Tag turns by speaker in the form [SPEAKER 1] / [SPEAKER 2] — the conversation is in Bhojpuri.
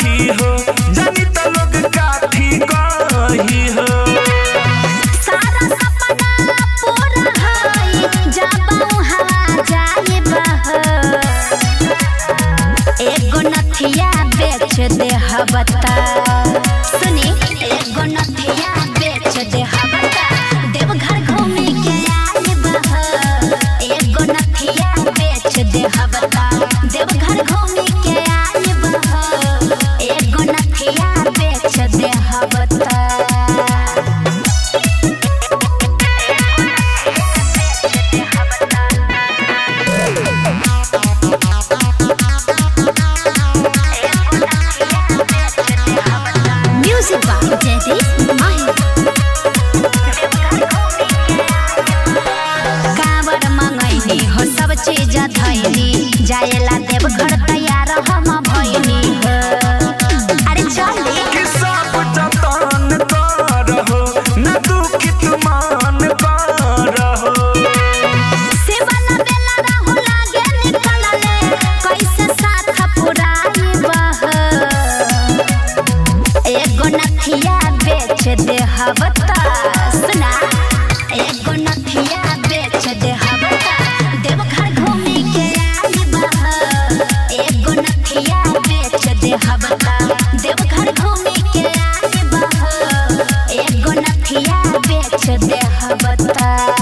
[SPEAKER 1] रही हो जानी तो लोग काठी कही हो
[SPEAKER 2] सारा सपना पूरा होई जब हवा जाए बह एगो नथिया बेच दे हबता सुनी एगो नथिया बेच दे हबता देवघर घूमे के आए बह एगो नथिया बेच दे हबता देवघर घूमे के आए बह एगो नथिया बेच दे हबता कांवर मंगैनी हो सब चीज धैनी जाएला देवघर तैयार हम भइनी अरे चली
[SPEAKER 1] कि सब जतन करहो न दुखित मान करहो
[SPEAKER 2] सेवन बेला रहु लागे निकलले कैसे साथ पुराई बह एगो नथिया बेच दे हबता सुना एगो नथिया बेच दे हबता देवघर घूमे के आए बह एगो नथिया बेच दे हबता देवघर घूमे के आए बह एगो नथिया बेच दे हबता